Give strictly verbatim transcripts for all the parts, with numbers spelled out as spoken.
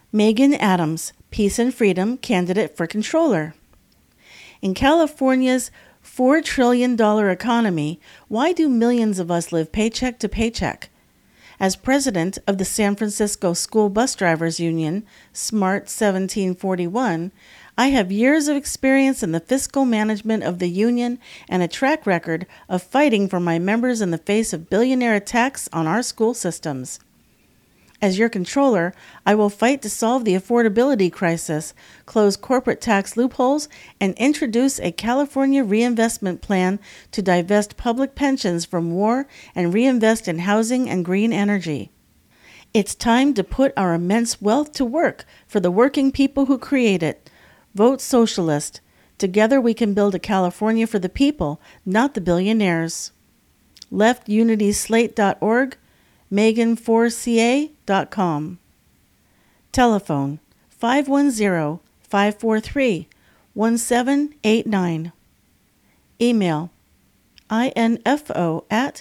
Megan Adams, Peace and Freedom candidate for controller. In California's four trillion dollars economy, why do millions of us live paycheck to paycheck? As president of the San Francisco School Bus Drivers Union, SMART seventeen forty-one, I have years of experience in the fiscal management of the union and a track record of fighting for my members in the face of billionaire attacks on our school systems. As your controller, I will fight to solve the affordability crisis, close corporate tax loopholes, and introduce a California reinvestment plan to divest public pensions from war and reinvest in housing and green energy. It's time to put our immense wealth to work for the working people who create it. Vote socialist. Together we can build a California for the people, not the billionaires. left unity slate dot org, megan four c a dot com. Telephone five one zero, five four three, one seven eight nine. Email info at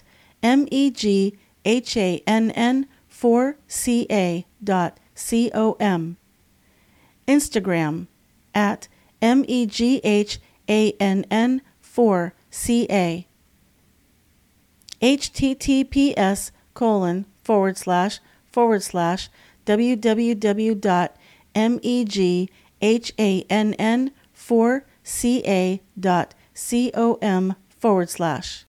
meghann four c a dot com. Instagram at meghann four c a. https colon forward slash forward slash www dot meghann four c a dot com forward slash